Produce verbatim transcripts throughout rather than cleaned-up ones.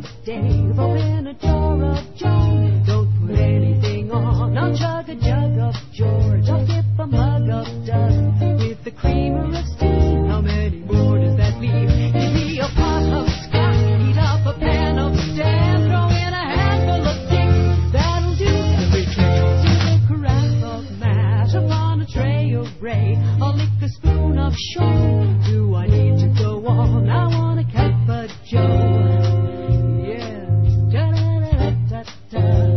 of Dave. Open a jar of Joe. Don't put anything on. I'll chug a jug of George. I'll dip a mug of Doug with the creamer of steam. How many more does that leave? Give me a pot of Scott. Heat up a pan of Stan. Throw in a handful of Dick. That'll do every trick. Sizzle a carafe of mash upon a tray of Ray. I'll lick a spoon of Sean. Do I need to go on? I want a cup of Joe. Yeah. Da-da-da-da-da-da.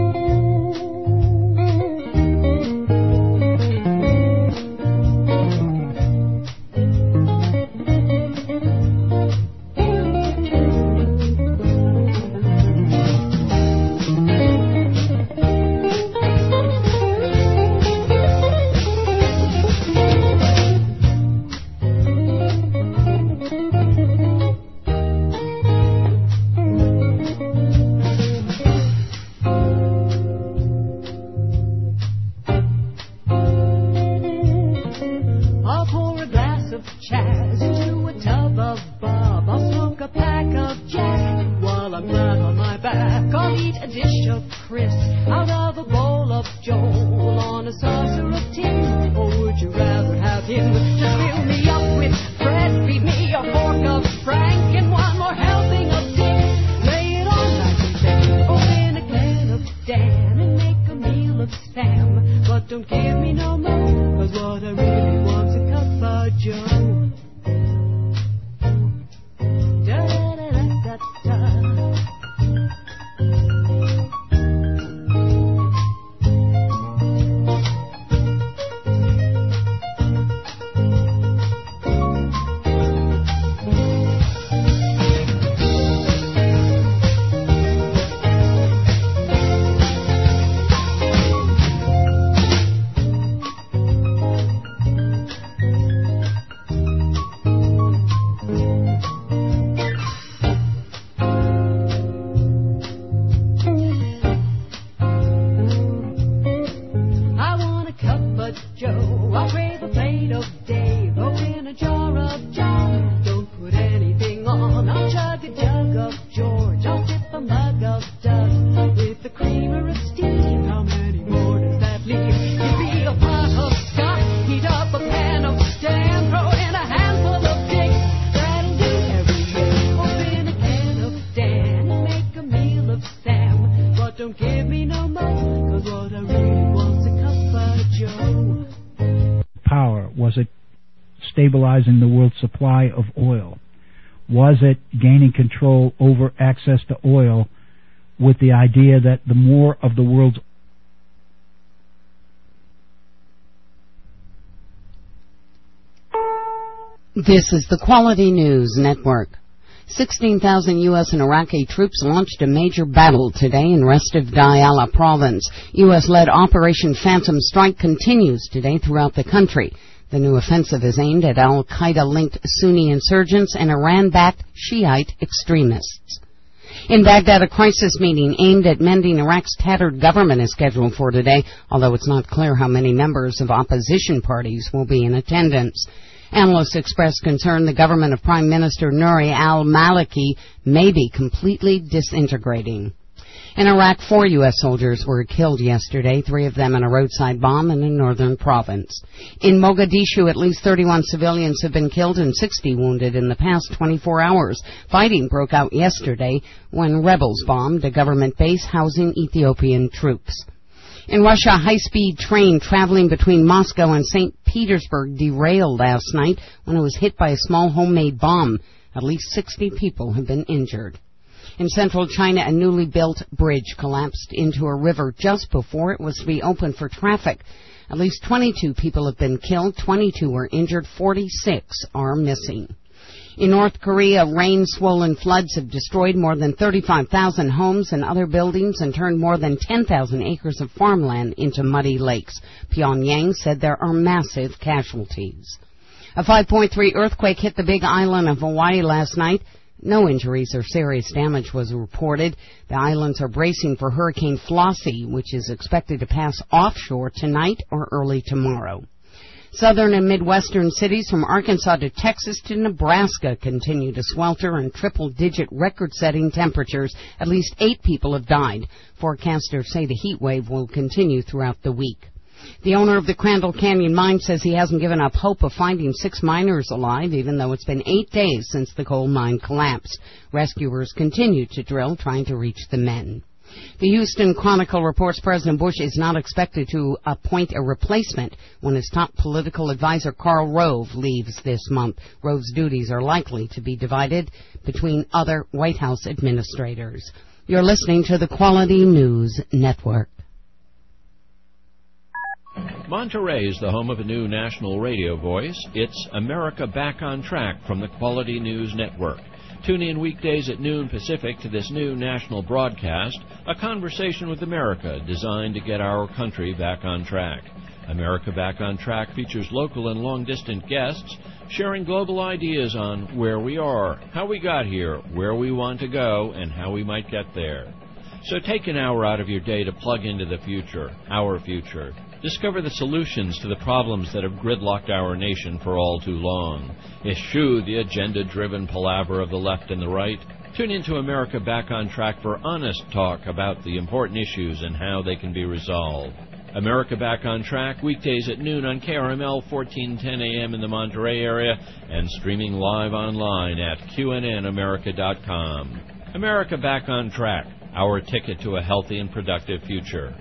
Stabilizing the world's supply of oil? Was it gaining control over access to oil with the idea that the more of the world's This is the Quality News Network. sixteen thousand U S and Iraqi troops launched a major battle today in rest of Diyala province. U S-led Operation Phantom Strike continues today throughout the country. The new offensive is aimed at al-Qaeda-linked Sunni insurgents and Iran-backed Shiite extremists. In Baghdad, a crisis meeting aimed at mending Iraq's tattered government is scheduled for today, although it's not clear how many members of opposition parties will be in attendance. Analysts expressed concern the government of Prime Minister Nouri al-Maliki may be completely disintegrating. In Iraq, four U S soldiers were killed yesterday, three of them in a roadside bomb in a northern province. In Mogadishu, at least thirty-one civilians have been killed and sixty wounded in the past twenty-four hours. Fighting broke out yesterday when rebels bombed a government base housing Ethiopian troops. In Russia, a high-speed train traveling between Moscow and Saint Petersburg derailed last night when it was hit by a small homemade bomb. At least sixty people have been injured. In central China, a newly built bridge collapsed into a river just before it was to be opened for traffic. At least twenty-two people have been killed, twenty-two were injured, forty-six are missing. In North Korea, rain-swollen floods have destroyed more than thirty-five thousand homes and other buildings and turned more than ten thousand acres of farmland into muddy lakes. Pyongyang said there are massive casualties. A five point three earthquake hit the Big Island of Hawaii last night. No injuries or serious damage was reported. The islands are bracing for Hurricane Flossie, which is expected to pass offshore tonight or early tomorrow. Southern and Midwestern cities from Arkansas to Texas to Nebraska continue to swelter in triple-digit record-setting temperatures. At least eight people have died. Forecasters say the heat wave will continue throughout the week. The owner of the Crandall Canyon mine says he hasn't given up hope of finding six miners alive, even though it's been eight days since the coal mine collapsed. Rescuers continue to drill, trying to reach the men. The Houston Chronicle reports President Bush is not expected to appoint a replacement when his top political advisor Karl Rove leaves this month. Rove's duties are likely to be divided between other White House administrators. You're listening to the Quality News Network. Monterey is the home of a new national radio voice. It's America Back on Track from the Quality News Network. Tune in weekdays at noon Pacific to this new national broadcast, a conversation with America designed to get our country back on track. America Back on Track features local and long-distance guests sharing global ideas on where we are, how we got here, where we want to go, and how we might get there. So take an hour out of your day to plug into the future, our future. Discover the solutions to the problems that have gridlocked our nation for all too long. Eschew the agenda-driven palaver of the left and the right. Tune into America Back on Track for honest talk about the important issues and how they can be resolved. America Back on Track, weekdays at noon on K R M L fourteen ten A M in the Monterey area and streaming live online at Q N N America dot com. America Back on Track, our ticket to a healthy and productive future.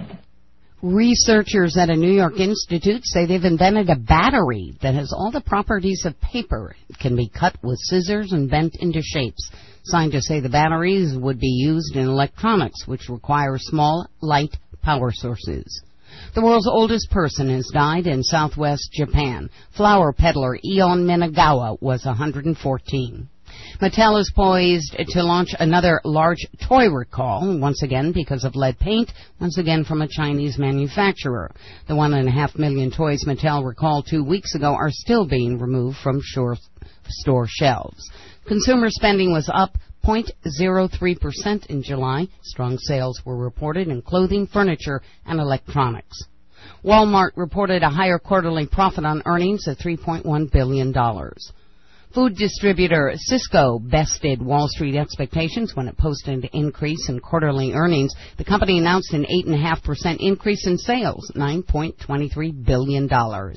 Researchers at a New York institute say they've invented a battery that has all the properties of paper. It can be cut with scissors and bent into shapes. Scientists say the batteries would be used in electronics, which require small, light power sources. The world's oldest person has died in southwest Japan. Flower peddler Eon Minagawa was one hundred fourteen. Mattel is poised to launch another large toy recall, once again because of lead paint, once again from a Chinese manufacturer. The one and a half million toys Mattel recalled two weeks ago are still being removed from store shelves. Consumer spending was up zero point zero three percent in July. Strong sales were reported in clothing, furniture, and electronics. Walmart reported a higher quarterly profit on earnings of three point one billion dollars. Food distributor Cisco bested Wall Street expectations when it posted an increase in quarterly earnings. The company announced an eight point five percent increase in sales, nine point two three billion dollars.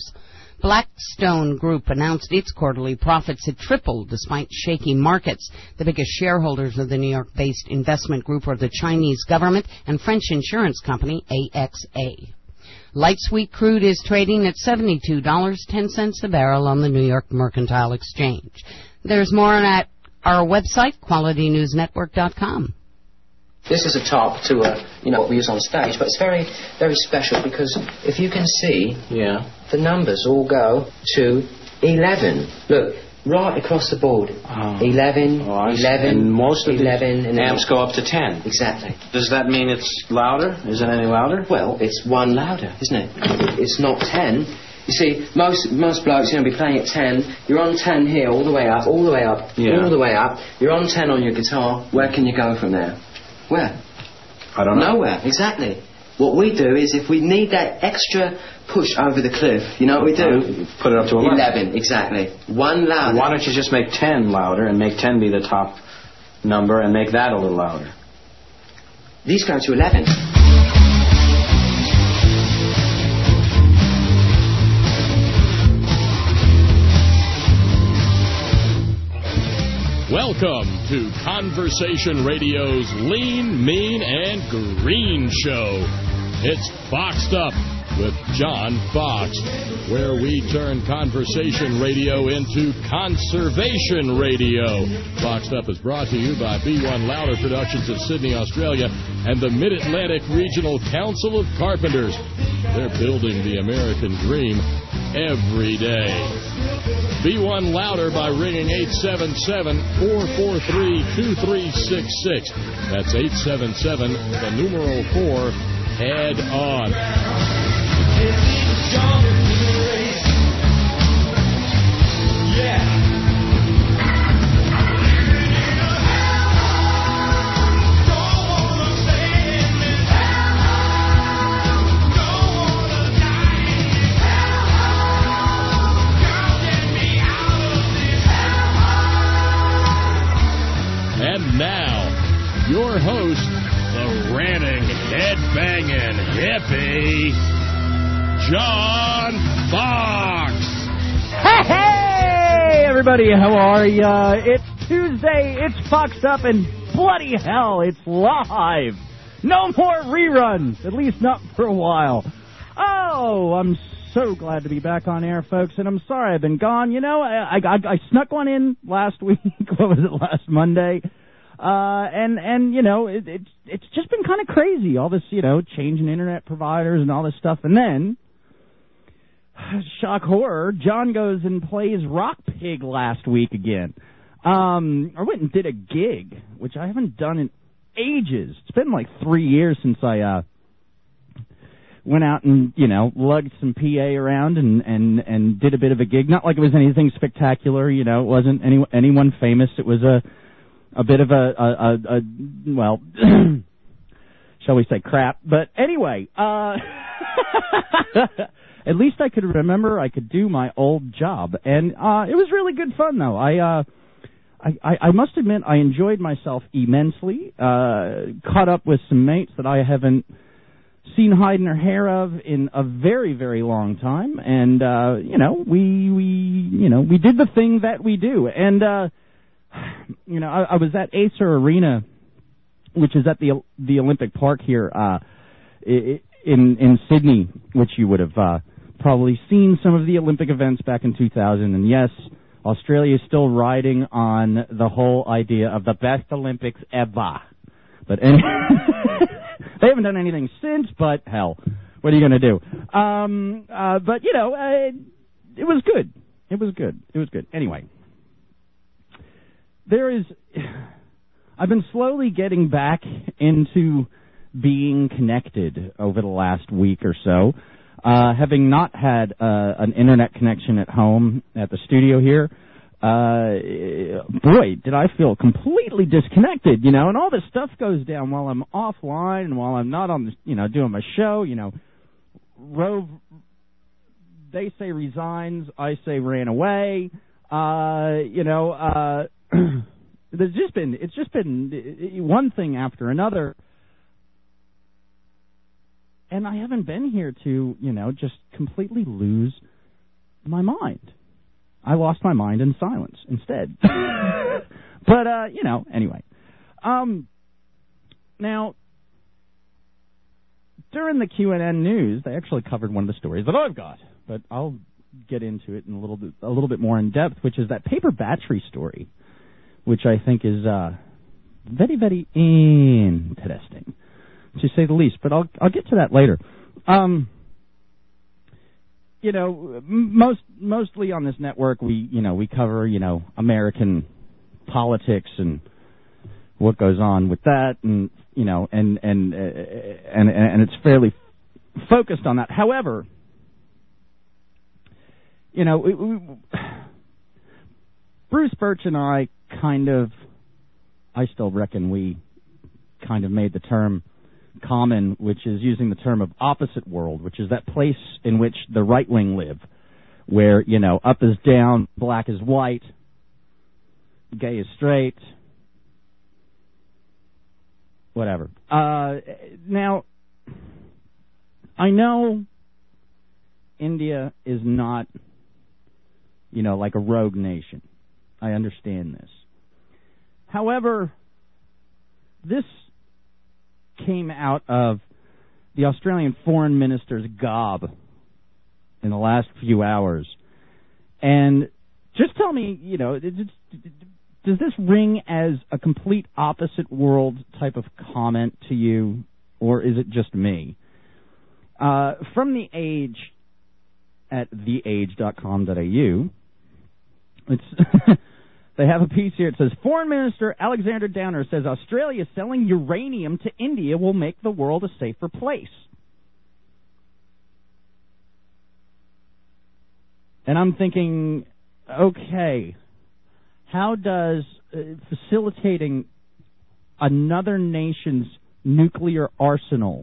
Blackstone Group announced its quarterly profits had tripled despite shaky markets. The biggest shareholders of the New York-based investment group are the Chinese government and French insurance company A X A. Light sweet crude is trading at seventy-two dollars and ten cents a barrel on the New York Mercantile Exchange. There's more at our website, quality news network dot com. This is a top to a, you know, what we use on stage, but it's very, very special because if you can see, yeah, the numbers all go to eleven. Look, right across the board. Oh. eleven, oh, eleven, and most of eleven, the and amps go up to ten. Exactly. Does that mean it's louder? Is it any louder? Well, it's one louder, isn't it? It's not ten. You see, most most blokes, you know, be playing at ten. You're on ten here, all the way up, all the way up, yeah. all the way up. You're on ten on your guitar. Where can you go from there? Where? I don't know. Nowhere, exactly. What we do is if we need that extra push over the cliff, you know what we do? Put it up to eleven. eleven, exactly. One louder. Why don't you just make ten louder and make ten be the top number and make that a little louder? These go to eleven. Welcome to Conversation Radio's Lean, Mean, and Green Show. It's Boxed Up with John Fox, where we turn conversation radio into conservation radio. Boxed Up is brought to you by B one Louder Productions of Sydney, Australia, and the Mid-Atlantic Regional Council of Carpenters. They're building the American dream every day. B one Louder by ringing eight seven seven, four four three, two three six six. That's eight seven seven, the numeral four, head on. Yeah. And now, your host, the ranting, head-banging hippie, John Fox. Hey, hey, everybody, how are ya? It's Tuesday, it's Foxed Up, and bloody hell, it's live. No more reruns, at least not for a while. Oh, I'm so glad to be back on air, folks, and I'm sorry I've been gone. You know, I, I, I snuck one in last week. What was it, last Monday? Uh, and, and you know, it, it, it's just been kind of crazy, all this, you know, changing internet providers and all this stuff. And then, shock horror, John goes and plays Rock Pig last week again. Um, I went and did a gig, which I haven't done in ages. It's been like three years since I, uh, went out and, you know, lugged some P A around and, and, and did a bit of a gig. Not like it was anything spectacular, you know, it wasn't any, anyone famous. It was a, a bit of a, a, a, a well, shall we say crap. But anyway, uh, at least I could remember I could do my old job. And, uh, it was really good fun though. I, uh, I, I must admit I enjoyed myself immensely, uh, caught up with some mates that I haven't seen hide nor hair of in a very, very long time, and, uh, you know, we, we, you know, we did the thing that we do, and, uh, you know, I, I was at Acer Arena, which is at the, the Olympic Park here, uh, in, in Sydney, which you would have, uh, probably seen some of the Olympic events back in two thousand, and yes, Australia is still riding on the whole idea of the best Olympics ever, but anyway... They haven't done anything since, but hell, what are you going to do? Um, uh, but, you know, uh, it was good. It was good. It was good. Anyway, there is, I've been slowly getting back into being connected over the last week or so, uh, having not had uh, an internet connection at home at the studio here. Uh, boy, did I feel completely disconnected, you know, and all this stuff goes down while I'm offline and while I'm not on the, you know, doing my show, you know, Rove, they say resigns, I say ran away, uh, you know, uh, there's just been, it's just been one thing after another, and I haven't been here to, you know, just completely lose my mind. I lost my mind in silence instead. But, uh, you know, anyway. Um, now, during the Q and A news, they actually covered one of the stories that I've got. But I'll get into it in a little bit, a little bit more in depth, which is that paper battery story, which I think is uh, very, very interesting, to say the least. But I'll I'll get to that later. Um You know, most mostly on this network, we you know we cover you know American politics and what goes on with that, and you know, and and uh, and and it's fairly focused on that. However, you know, we, we, Bruce Birch and I kind of, I still reckon we kind of made the term common, which is using the term of opposite world, which is that place in which the right wing live, where, you know, up is down, black is white, gay is straight, whatever. Uh, now, I know India is not, you know, like a rogue nation. I understand this. However, this came out of the Australian Foreign Minister's gob in the last few hours. And just tell me, you know, does this ring as a complete opposite world type of comment to you, or is it just me? Uh, from The Age at the age dot com dot a u, it's they have a piece here. It says, Foreign Minister Alexander Downer says Australia selling uranium to India will make the world a safer place. And I'm thinking, okay, how does uh, facilitating another nation's nuclear arsenal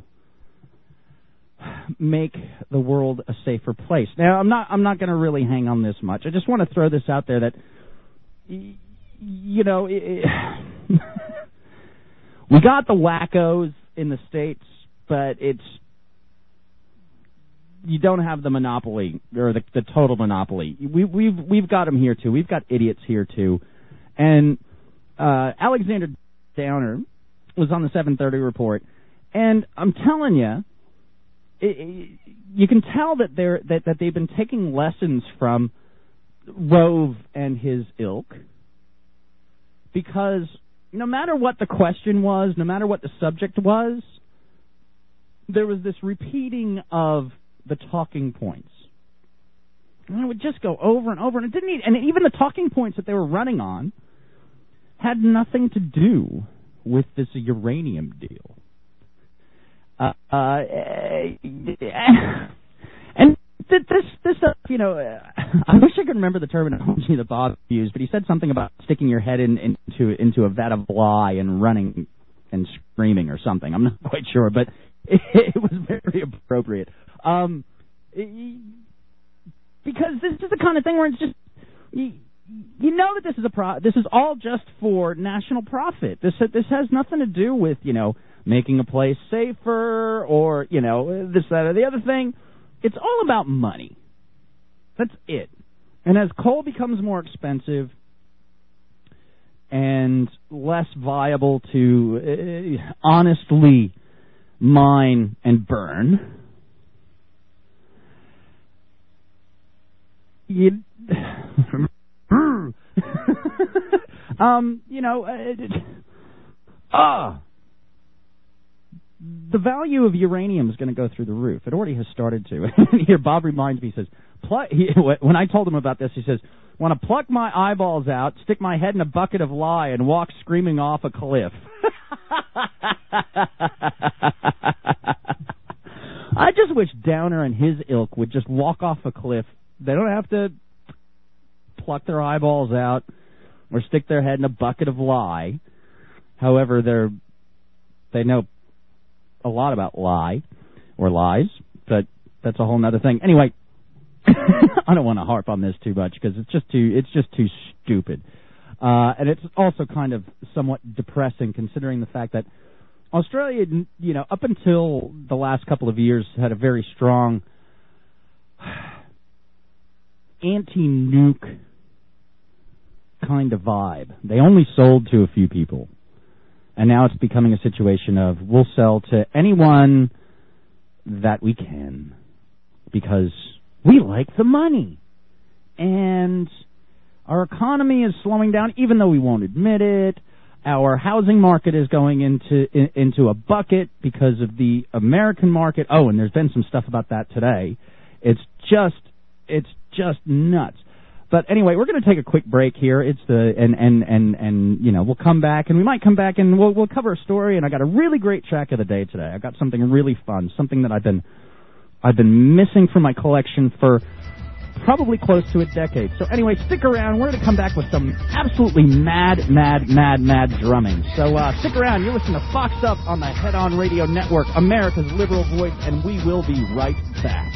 make the world a safer place? Now, I'm not I'm not going to really hang on this much. I just want to throw this out there that, you know, it, we got the wackos in the States, but it's you don't have the monopoly or the, the total monopoly. We, we've we've got them here too. We've got idiots here too, and uh, Alexander Downer was on the seven thirty report, and I'm telling you, it, it, you can tell that they're that, that they've been taking lessons from Rove and his ilk, because no matter what the question was, no matter what the subject was, there was this repeating of the talking points. And it would just go over and over, and it didn't need, and even the talking points that they were running on had nothing to do with this uranium deal. Uh, uh, and this, this, uh, you know, uh, I wish I could remember the terminology that Bob used, but he said something about sticking your head in, into into a vat of lye and running and screaming or something. I'm not quite sure, but it, it was very appropriate. Um, because this is the kind of thing where it's just you, you know that this is a pro. This is all just for national profit. This this has nothing to do with, you know, making a place safer or, you know, this, that, or the other thing. It's all about money. That's it. And as coal becomes more expensive and less viable to uh, honestly mine and burn, you, um, you know, ah. Uh, uh, the value of uranium is going to go through the roof. It already has started to. Here, Bob reminds me, he says, Pl- he, when I told him about this, he says, want to pluck my eyeballs out, stick my head in a bucket of lye, and walk screaming off a cliff. I just wish Downer and his ilk would just walk off a cliff. They don't have to pluck their eyeballs out or stick their head in a bucket of lye. However, they're they know a lot about lie or lies, but that's a whole other thing. Anyway, I don't want to harp on this too much because it's just too it's just too stupid, uh, and it's also kind of somewhat depressing considering the fact that Australia, you know, up until the last couple of years, had a very strong anti-nuke kind of vibe. They only sold to a few people. And now it's becoming a situation of we'll sell to anyone that we can because we like the money. And our economy is slowing down, even though we won't admit it. Our housing market is going into in, into a bucket because of the American market. Oh, and there's been some stuff about that today. It's just it's just nuts. But anyway, we're going to take a quick break here. It's the and and and and you know we'll come back and we might come back and we'll we'll cover a story. And I got a really great track of the day today. I got something really fun, something that I've been I've been missing from my collection for probably close to a decade. So anyway, stick around. We're going to come back with some absolutely mad, mad, mad, mad drumming. So uh, stick around. You're listening to Fox Up on the Head On Radio Network, America's liberal voice, and we will be right back.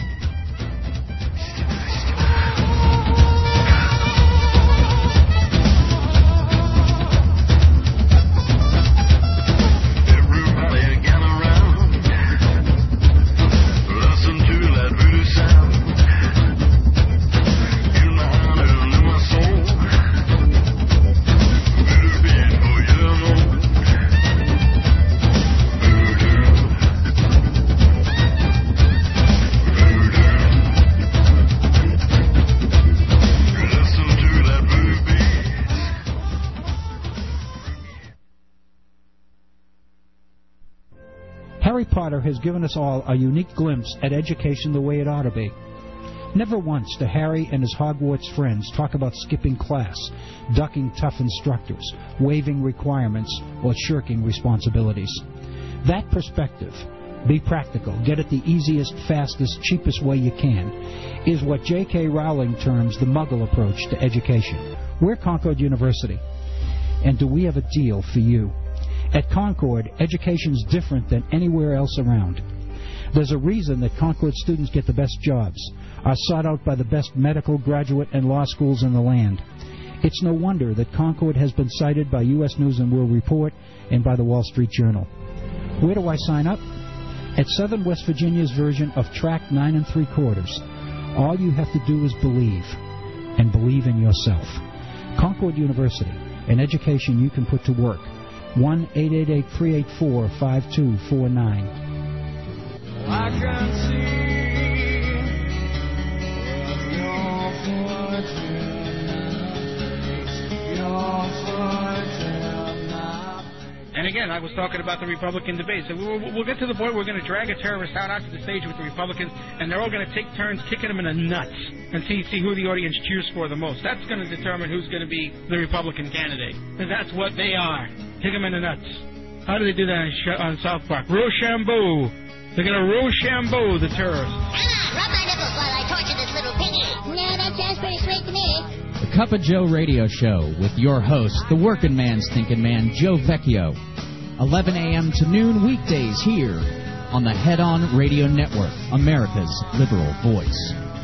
Harry Potter has given us all a unique glimpse at education the way it ought to be. Never once do Harry and his Hogwarts friends talk about skipping class, ducking tough instructors, waiving requirements, or shirking responsibilities. That perspective, be practical, get it the easiest, fastest, cheapest way you can, is what J K Rowling terms the Muggle approach to education. We're Concord University, and do we have a deal for you? At Concord, education's different than anywhere else around. There's a reason that Concord students get the best jobs, are sought out by the best medical, graduate, and law schools in the land. It's no wonder that Concord has been cited by U S News and World Report and by the Wall Street Journal. Where do I sign up? At Southern West Virginia's version of Track nine and three quarters. All you have to do is believe, and believe in yourself. Concord University, an education you can put to work. one eight eight eight, three eight four, five two four nine. I can see your fortune, your fortune. And again, I was talking about the Republican debate. So we'll, we'll get to the point where we're going to drag a terrorist out onto the stage with the Republicans, and they're all going to take turns kicking him in the nuts and see see who the audience cheers for the most. That's going to determine who's going to be the Republican candidate. Because that's what they are. Kick him in the nuts. How do they do that on, Sh- on South Park? Rochambeau. They're going to Rochambeau the terrorists. Ah, rub my nipples while I torture this little piggy. No, that sounds pretty sweet to me. The Cup of Joe radio show with your host, the working man's thinking man, Joe Vecchio. eleven a.m. to noon weekdays here on the Head On Radio Network, America's liberal voice.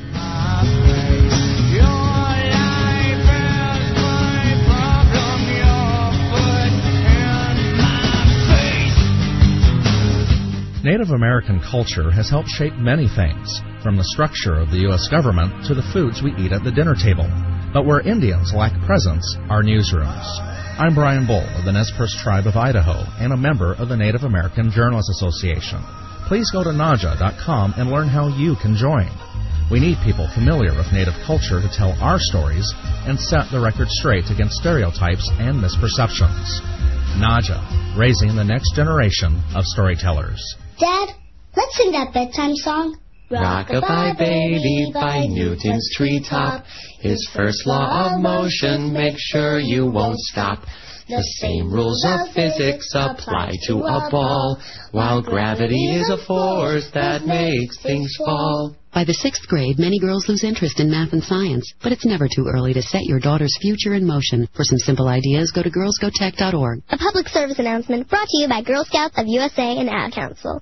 Native American culture has helped shape many things, from the structure of the U S government to the foods we eat at the dinner table. But where Indians lack presence are newsrooms. I'm Brian Bull of the Nez Perce Tribe of Idaho and a member of the Native American Journalists Association. Please go to N A J A dot com and learn how you can join. We need people familiar with Native culture to tell our stories and set the record straight against stereotypes and misperceptions. N A J A, raising the next generation of storytellers. Dad, let's sing that bedtime song. Rock-a-bye baby by Newton's treetop. His first law of motion, make sure you won't stop. The same rules of physics apply to a ball, while gravity is a force that makes things fall. By the sixth grade, many girls lose interest in math and science, but it's never too early to set your daughter's future in motion. For some simple ideas, go to girls go tech dot org. A public service announcement brought to you by Girl Scouts of U S A and Ad Council.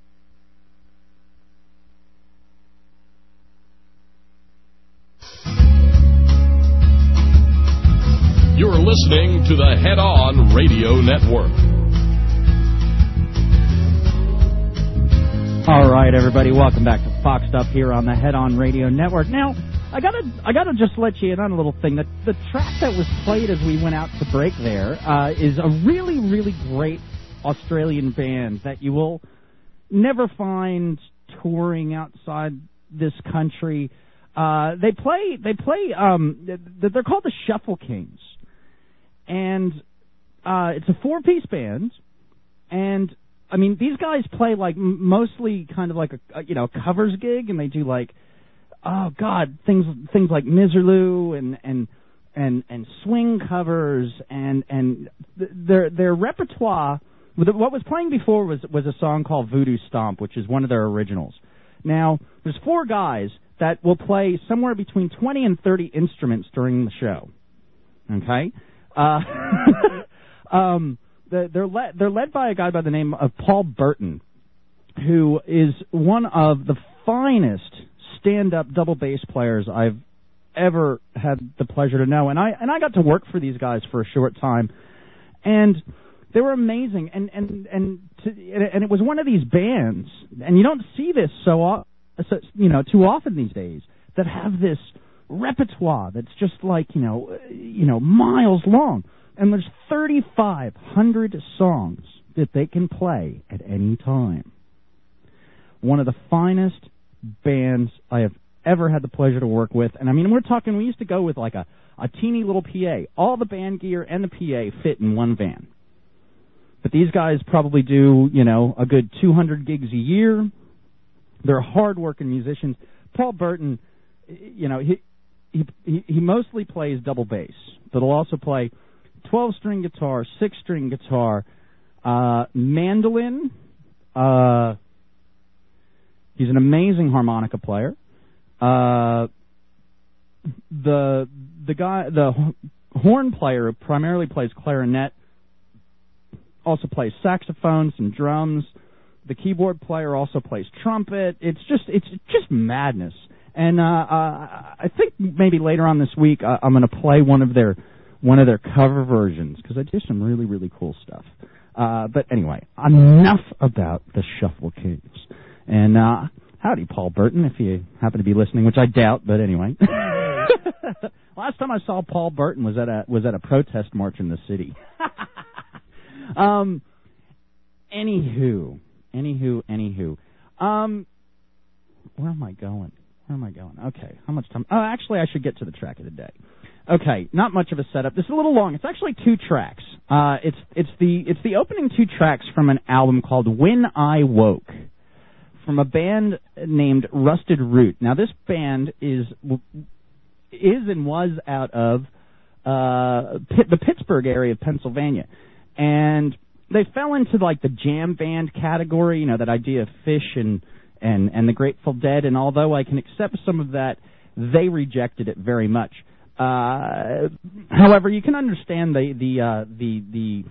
You're listening to the Head On Radio Network. All right, everybody, welcome back to Foxed Up here on the Head On Radio Network. Now, I gotta, I gotta just let you in on a little thing. That the track that was played as we went out to break there uh, is a really, really great Australian band that you will never find touring outside this country. Uh, they play, they play. Um, they're called the Shuffle Kings. And uh, it's a four-piece band, and I mean these guys play like m- mostly kind of like a, a you know covers gig, and they do like oh god things things like Miserlou and and and and swing covers and and th- their their repertoire. What was playing before was was a song called Voodoo Stomp, which is one of their originals. Now there's four guys that will play somewhere between twenty and thirty instruments during the show. Okay. Uh, um, they're led, they're led by a guy by the name of Paul Burton, who is one of the finest stand-up double bass players I've ever had the pleasure to know. And I and I got to work for these guys for a short time, and they were amazing. And and and to, and it was one of these bands, and you don't see this so, so you know too often these days, that have this repertoire that's just like, you know, you know, miles long. And there's thirty-five hundred songs that they can play at any time. One of the finest bands I have ever had the pleasure to work with. And I mean, we're talking, we used to go with like a, a teeny little P A. All the band gear and the P A fit in one van. But these guys probably do, you know, a good two hundred gigs a year. They're hard-working musicians. Paul Burton, you know, he He, he he mostly plays double bass, but he'll also play twelve-string guitar, six-string guitar, uh, mandolin. Uh, he's an amazing harmonica player. Uh, the the guy, the horn player, primarily plays clarinet. Also plays saxophones and drums. The keyboard player also plays trumpet. It's just it's just madness. And uh, uh, I think maybe later on this week uh, I'm going to play one of their one of their cover versions, because I do some really, really cool stuff. Uh, but anyway, enough about the Shuffle Kings. And uh, howdy, Paul Burton, if you happen to be listening, which I doubt, but anyway. Last time I saw Paul Burton was at a was at a protest march in the city. um, anywho, anywho, anywho. Um, where am I going? Where am I going? Okay, how much time? Oh, actually, I should get to the track of the day. Okay, not much of a setup. This is a little long. It's actually two tracks. Uh, it's it's the it's the opening two tracks from an album called When I Woke, from a band named Rusted Root. Now, this band is is and was out of uh, Pitt, the Pittsburgh area of Pennsylvania, and they fell into like the jam band category. You know, that idea of Fish and and and the Grateful Dead. And although I can accept some of that, they rejected it very much. Uh, however, you can understand the the uh, the the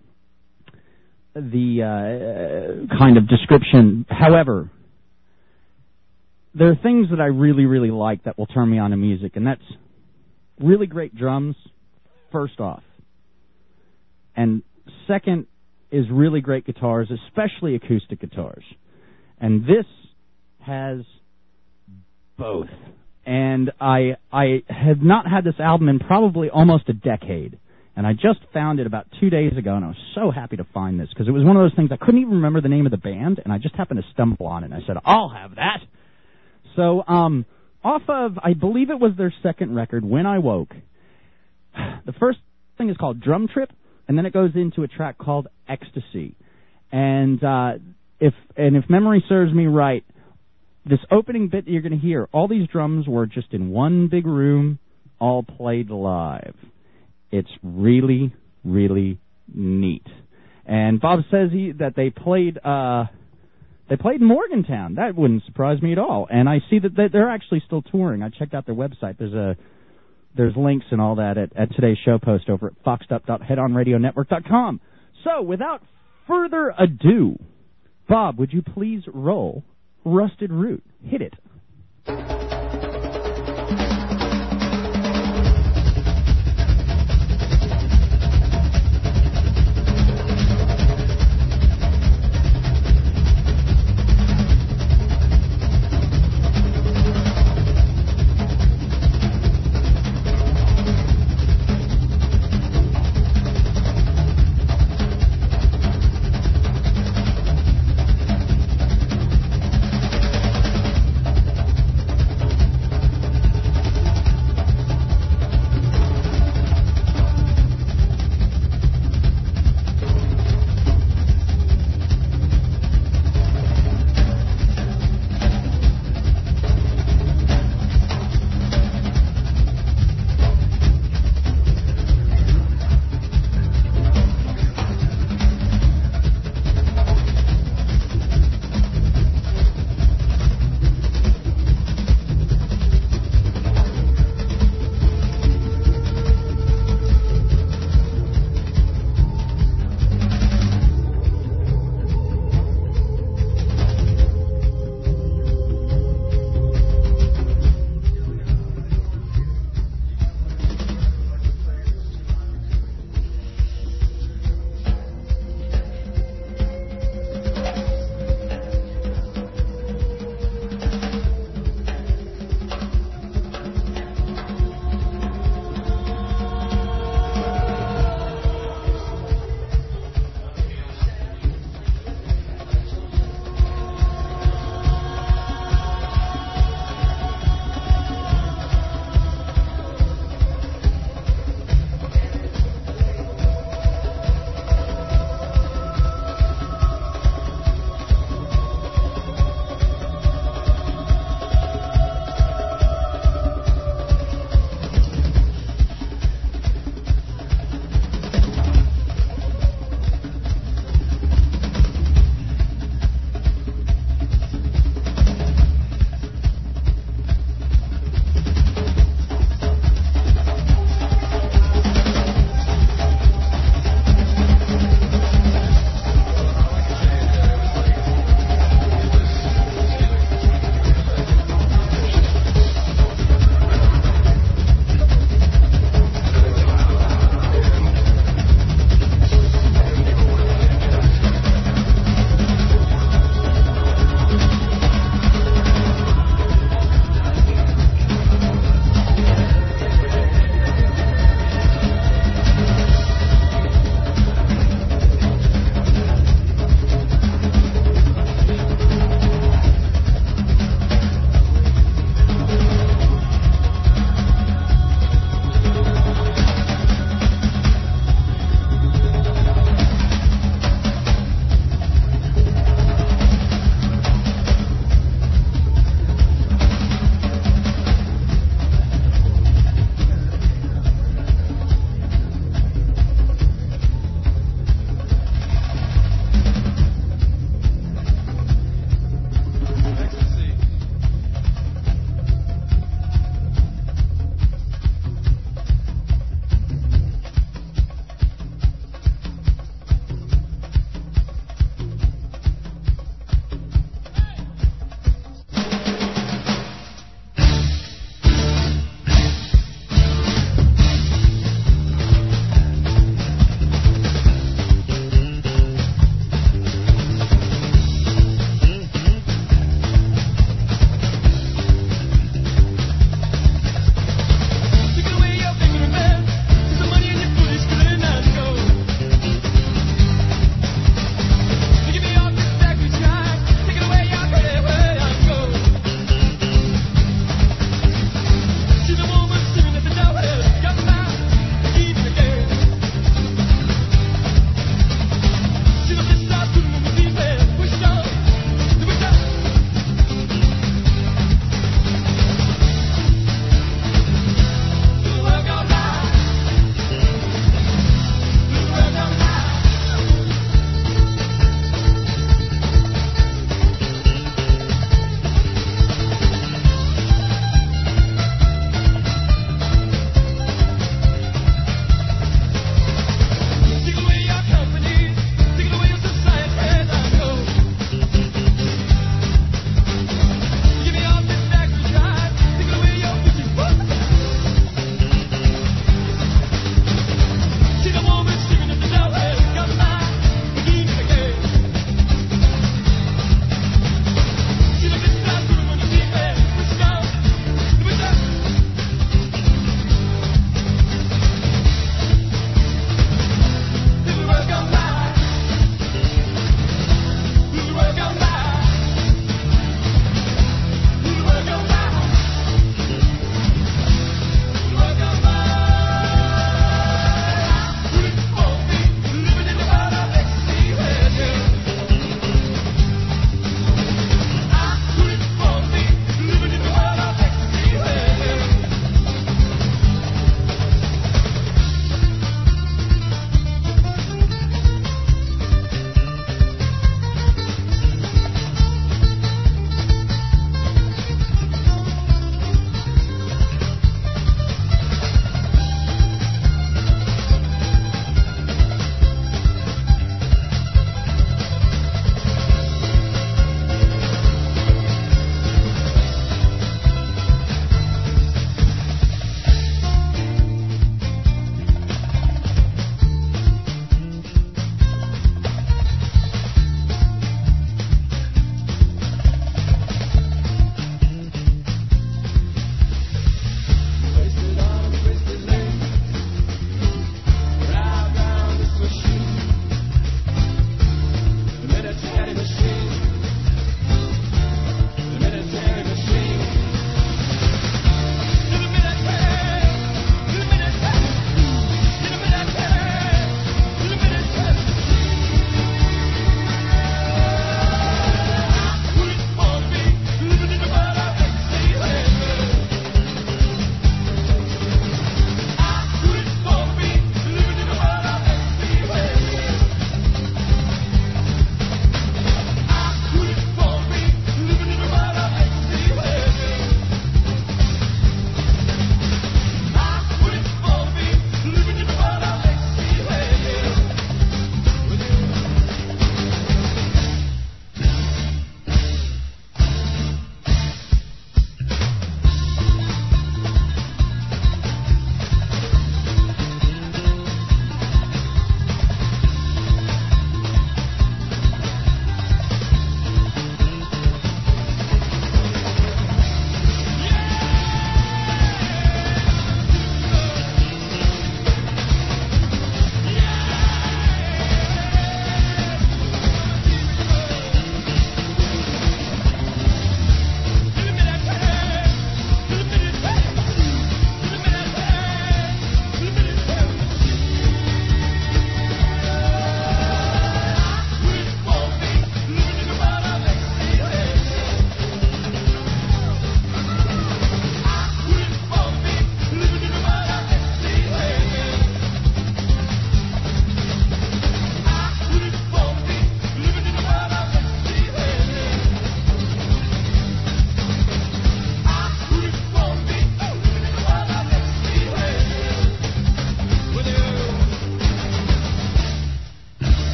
the uh, kind of description. However, there are things that I really, really like that will turn me on to music, and that's really great drums, first off. And second is really great guitars, especially acoustic guitars. And this has both. And I I have not had this album in probably almost a decade. And I just found it about two days ago, and I was so happy to find this, because it was one of those things I couldn't even remember the name of the band, and I just happened to stumble on it, and I said, I'll have that. So, um, off of, I believe it was their second record, When I Woke, the first thing is called Drum Trip, and then it goes into a track called Ecstasy. And uh, if and if memory serves me right, this opening bit that you're going to hear, all these drums were just in one big room, all played live. It's really, really neat. And Bob says he, that they played uh, they played in Morgantown. That wouldn't surprise me at all. And I see that they're actually still touring. I checked out their website. There's a there's links and all that at, at today's show post over at foxed up dot head on radio network dot com. So, without further ado, Bob, would you please roll Rusted Root? Hit it.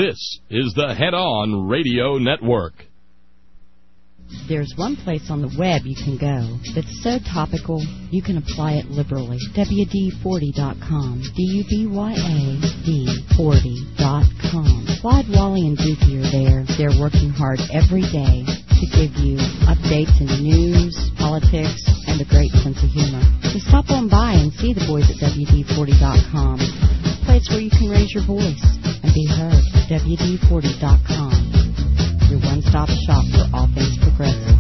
This is the Head On Radio Network. There's one place on the web you can go that's so topical you can apply it liberally. W D forty dot com. D U B Y A D forty dot com. Clyde, Wally, and Dookie are there. They're working hard every day to give you updates in news, politics, and a great sense of humor. So stop on by and see the boys at W D forty dot com. A place where you can raise your voice and be heard. W D forty dot com. Your one-stop shop for all things progressive.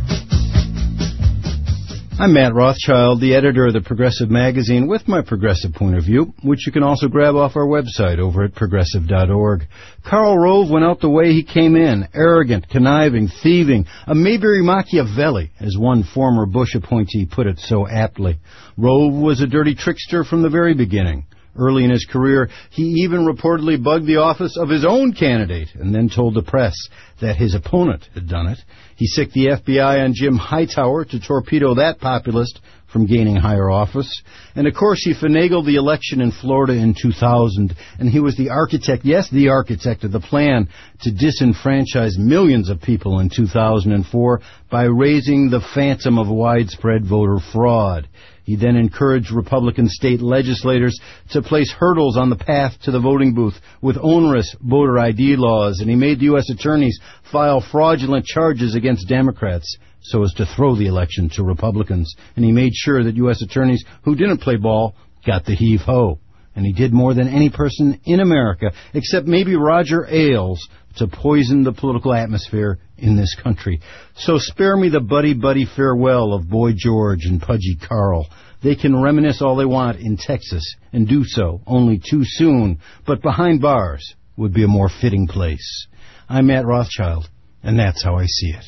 I'm Matt Rothschild, the editor of the Progressive Magazine, with my progressive point of view, which you can also grab off our website over at progressive dot org. Karl Rove went out the way he came in, arrogant, conniving, thieving, a Mayberry Machiavelli, as one former Bush appointee put it so aptly. Rove was a dirty trickster from the very beginning. Early in his career, he even reportedly bugged the office of his own candidate and then told the press that his opponent had done it. He sicked the F B I on Jim Hightower to torpedo that populist from gaining higher office. And, of course, he finagled the election in Florida in two thousand, and he was the architect, yes, the architect of the plan to disenfranchise millions of people in two thousand four by raising the phantom of widespread voter fraud. He then encouraged Republican state legislators to place hurdles on the path to the voting booth with onerous voter I D laws, and he made U S attorneys file fraudulent charges against Democrats so as to throw the election to Republicans. And he made sure that U S attorneys who didn't play ball got the heave-ho. And he did more than any person in America, except maybe Roger Ailes, to poison the political atmosphere in this country. So spare me the buddy-buddy farewell of Boy George and Pudgy Carl. They can reminisce all they want in Texas, and do so only too soon, but behind bars would be a more fitting place. I'm Matt Rothschild, and that's how I see it.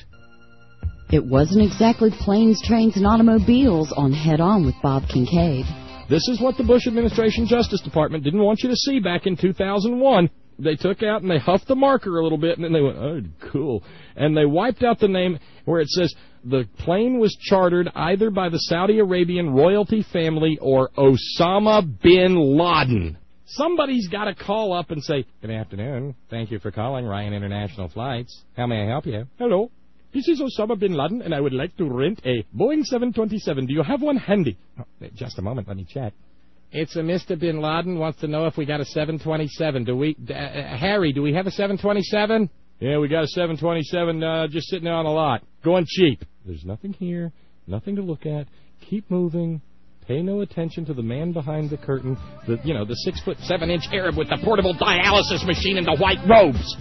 It wasn't exactly planes, trains, and automobiles on Head On with Bob Kincaid. This is what the Bush administration Justice Department didn't want you to see back in two thousand one. They took out and they huffed the marker a little bit, and then they went, oh, cool. And they wiped out the name where it says the plane was chartered either by the Saudi Arabian royalty family or Osama bin Laden. Somebody's got to call up and say, good afternoon. Thank you for calling Ryan International Flights. How may I help you? Hello. This is Osama bin Laden, and I would like to rent a Boeing seven twenty-seven. Do you have one handy? Oh, just a moment. Let me check. It's a Mister Bin Laden wants to know if we got a seven twenty-seven. Do we, uh, Harry, do we have a seven twenty-seven? Yeah, we got a seven twenty-seven uh, just sitting there on the lot. Going cheap. There's nothing here, nothing to look at. Keep moving. Pay no attention to the man behind the curtain, the, you know, the six foot seven inch Arab with the portable dialysis machine and the white robes.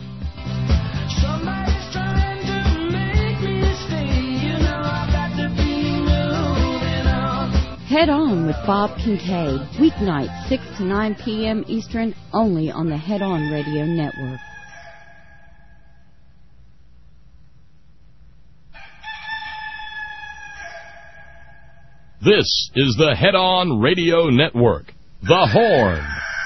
Head On with Bob Kincaid, weeknights six to nine p.m. Eastern, only on the Head On Radio Network. This is the Head On Radio Network, The Horn.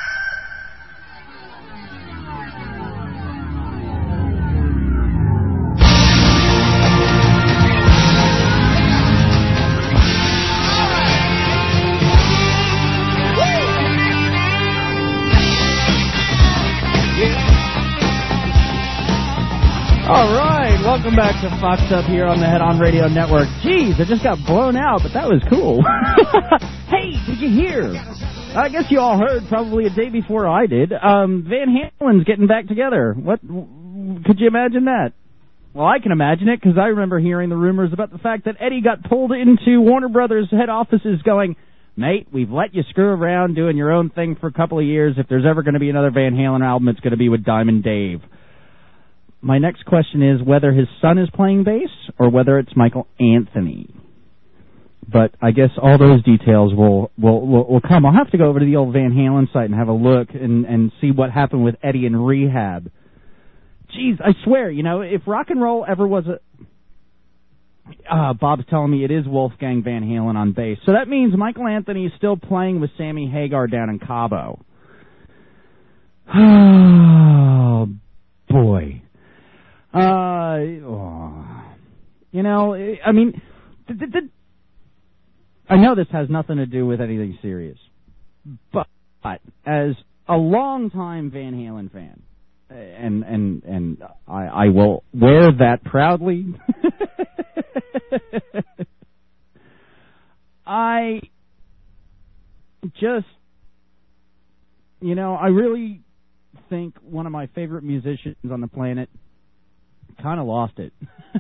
All right, welcome back to Fox Up here on the Head On Radio Network. Jeez, I just got blown out, but that was cool. Hey, did you hear? I guess you all heard probably a day before I did. Um, Van Halen's getting back together. What? Could you imagine that? Well, I can imagine it because I remember hearing the rumors about the fact that Eddie got pulled into Warner Brothers head offices going, mate, we've let you screw around doing your own thing for a couple of years. If there's ever going to be another Van Halen album, it's going to be with Diamond Dave. My next question is whether his son is playing bass or whether it's Michael Anthony. But I guess all those details will, will, will, will come. I'll have to go over to the old Van Halen site and have a look and, and see what happened with Eddie in rehab. Jeez, I swear, you know, if rock and roll ever was a... Uh, Bob's telling me it is Wolfgang Van Halen on bass. So that means Michael Anthony is still playing with Sammy Hagar down in Cabo. Oh, boy. Uh, oh. You know, I mean, th- th- th- I know this has nothing to do with anything serious, but as a longtime Van Halen fan, and and and I, I will wear that proudly. I just, you know, I really think one of my favorite musicians on the planet kind of lost it.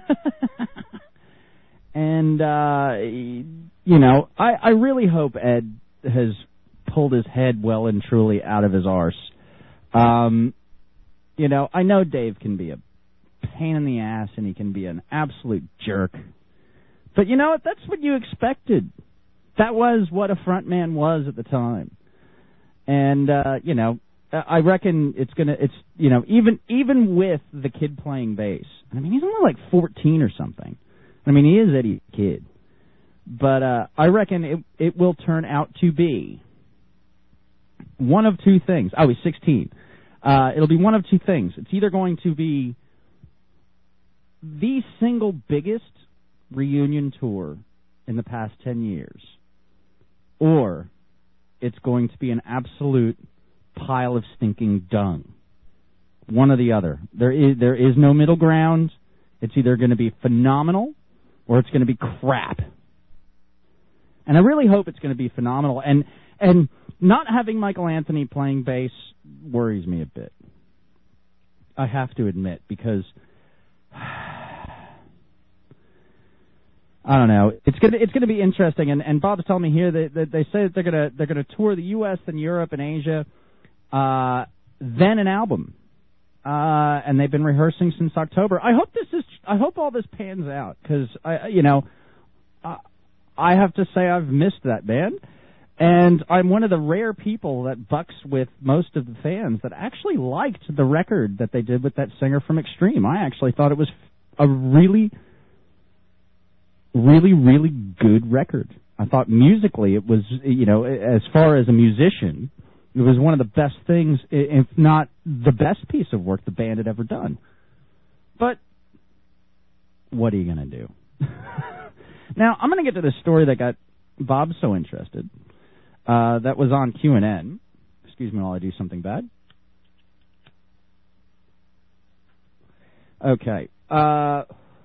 And, uh, you know, I, I really hope Ed has pulled his head well and truly out of his arse. Um, you know, I know Dave can be a pain in the ass and he can be an absolute jerk. But you know what? That's what you expected. That was what a frontman was at the time. And, uh, you know, I reckon it's going to, it's, you know, even even with the kid playing bass. I mean, he's only like fourteen or something. I mean, he is Eddie Kid. But uh, I reckon it, it will turn out to be one of two things. Oh, he's sixteen. Uh, it'll be one of two things. It's either going to be the single biggest reunion tour in the past ten years, or it's going to be an absolute pile of stinking dung. One or the other. There is there is no middle ground. It's either going to be phenomenal or it's going to be crap. And I really hope it's going to be phenomenal. And and not having Michael Anthony playing bass worries me a bit. I have to admit, because I don't know. It's going to it's going to be interesting. And, and Bob's telling me here that, that they say that they're going to they're going to tour the U S and Europe and Asia, uh, then an album. Uh, and they've been rehearsing since October. I hope this is. I hope all this pans out, because I, you know, uh, I have to say I've missed that band, and I'm one of the rare people that bucks with most of the fans that actually liked the record that they did with that singer from Extreme. I actually thought it was a really, really, really good record. I thought musically it was, you know, as far as a musician, it was one of the best things, if not the best piece of work the band had ever done. But what are you going to do? Now, I'm going to get to the story that got Bob so interested. Uh, that was on Q and N. Excuse me while I do something bad. Okay. Uh,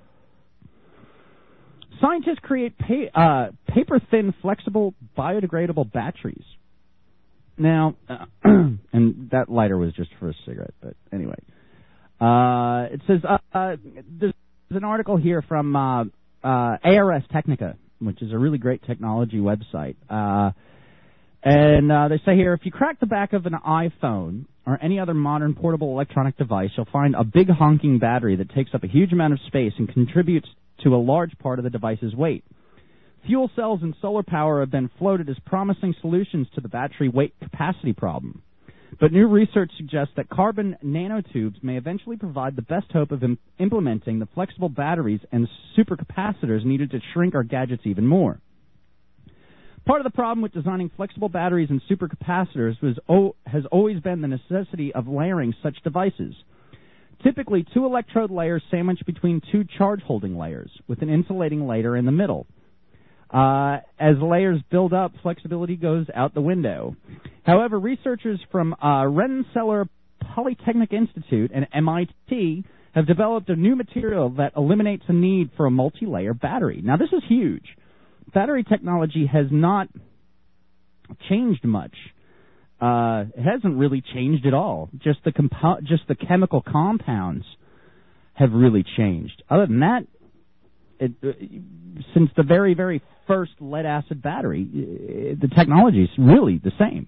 scientists create pa- uh, paper-thin, flexible, biodegradable batteries. Now, uh, and that lighter was just for a cigarette, but anyway. Uh, it says, uh, uh, there's an article here from uh, uh, A R S Technica, which is a really great technology website. Uh, and uh, they say here, if you crack the back of an iPhone or any other modern portable electronic device, you'll find a big honking battery that takes up a huge amount of space and contributes to a large part of the device's weight. Fuel cells and solar power have been floated as promising solutions to the battery weight capacity problem. But new research suggests that carbon nanotubes may eventually provide the best hope of im- implementing the flexible batteries and supercapacitors needed to shrink our gadgets even more. Part of the problem with designing flexible batteries and supercapacitors was o- has always been the necessity of layering such devices. Typically, two electrode layers sandwiched between two charge-holding layers, with an insulating layer in the middle. Uh, as layers build up, flexibility goes out the window. However, researchers from uh, Rensselaer Polytechnic Institute and M I T have developed a new material that eliminates the need for a multi-layer battery. Now, this is huge. Battery technology has not changed much. Uh, it hasn't really changed at all. Just the compo- just the chemical compounds have really changed. Other than that, it, uh, since the very, very first lead-acid battery, uh, the technology is really the same.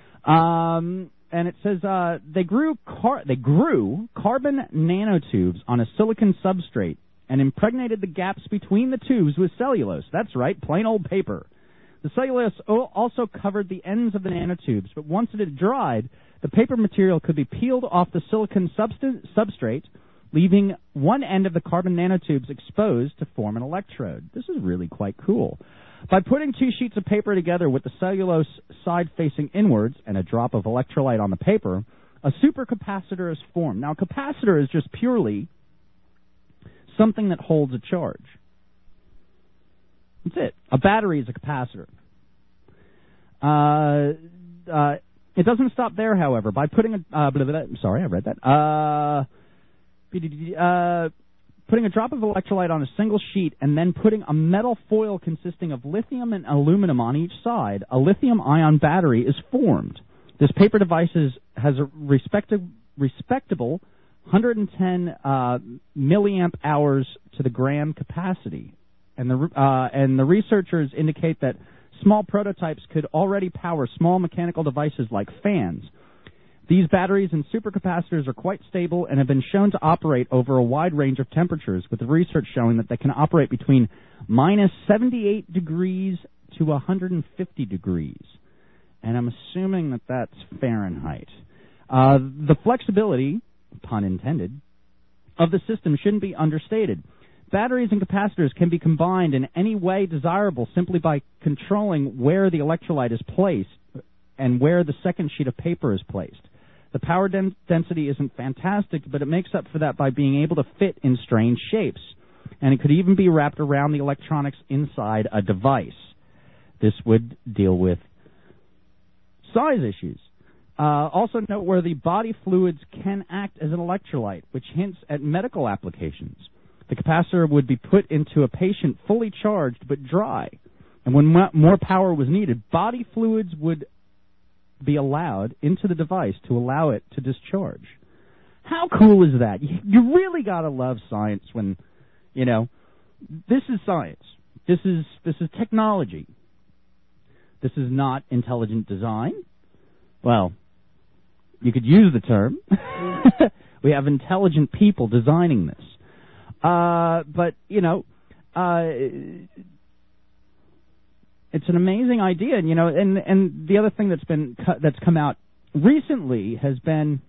Um, and it says uh, they grew car- they grew carbon nanotubes on a silicon substrate and impregnated the gaps between the tubes with cellulose. That's right, plain old paper. The cellulose also covered the ends of the nanotubes, but once it had dried, the paper material could be peeled off the silicon subst- substrate, leaving one end of the carbon nanotubes exposed to form an electrode. This is really quite cool. By putting two sheets of paper together with the cellulose side facing inwards and a drop of electrolyte on the paper, a supercapacitor is formed. Now, a capacitor is just purely something that holds a charge. That's it. A battery is a capacitor. Uh, uh, It doesn't stop there, however. By putting a... Uh, blah, blah, blah, sorry, I read that. Uh, uh, putting a drop of electrolyte on a single sheet and then putting a metal foil consisting of lithium and aluminum on each side, a lithium-ion battery is formed. This paper device is, has a respecti- respectable one hundred ten uh, milliamp hours to the gram capacity. And the, uh, and the researchers indicate that small prototypes could already power small mechanical devices like fans. These batteries and supercapacitors are quite stable and have been shown to operate over a wide range of temperatures, with the research showing that they can operate between minus seventy-eight degrees to one hundred fifty degrees. And I'm assuming that that's Fahrenheit. Uh, the flexibility, pun intended, of the system shouldn't be understated. Batteries and capacitors can be combined in any way desirable simply by controlling where the electrolyte is placed and where the second sheet of paper is placed. The power den- density isn't fantastic, but it makes up for that by being able to fit in strange shapes. And it could even be wrapped around the electronics inside a device. This would deal with size issues. Uh, also noteworthy, body fluids can act as an electrolyte, which hints at medical applications. The capacitor would be put into a patient fully charged but dry. And when mo- more power was needed, body fluids would be allowed into the device to allow it to discharge. How cool is that? You, you really got to love science when, you know, this is science. This is this is technology. This is not intelligent design. Well, you could use the term. We have intelligent people designing this. Uh, but, you know, uh, it's an amazing idea, you know, and, and the other thing that's been cu- that's come out recently has been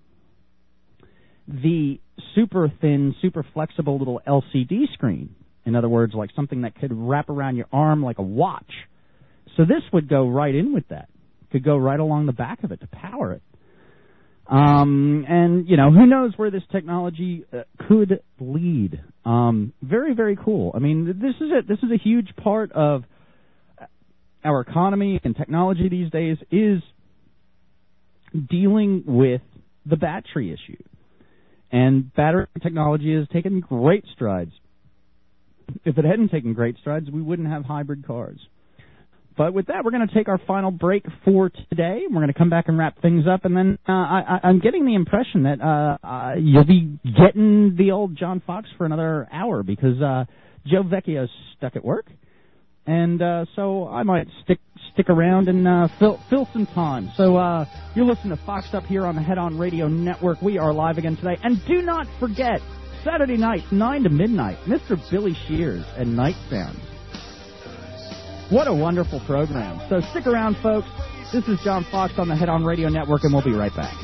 the super thin, super flexible little L C D screen. In other words, like something that could wrap around your arm like a watch. So this would go right in with that. Could go right along the back of it to power it. Um, and, you know, who knows where this technology uh, could lead. Um, very, very cool. I mean, this is it. This is a huge part of our economy and technology these days is dealing with the battery issue. And battery technology has taken great strides. If it hadn't taken great strides, we wouldn't have hybrid cars. But with that, we're going to take our final break for today. We're going to come back and wrap things up. And then uh, I, I'm getting the impression that uh, uh, you'll be getting the old John Fox for another hour because uh, Joe Vecchio's stuck at work. And uh, so I might stick stick around and uh, fill, fill some time. So uh, you're listening to Foxed Up here on the Head On Radio Network. We are live again today. And do not forget, Saturday night, nine to midnight, Mister Billy Shears and Night Sound. What a wonderful program. So stick around, folks. This is John Fox on the Head On Radio Network, and we'll be right back.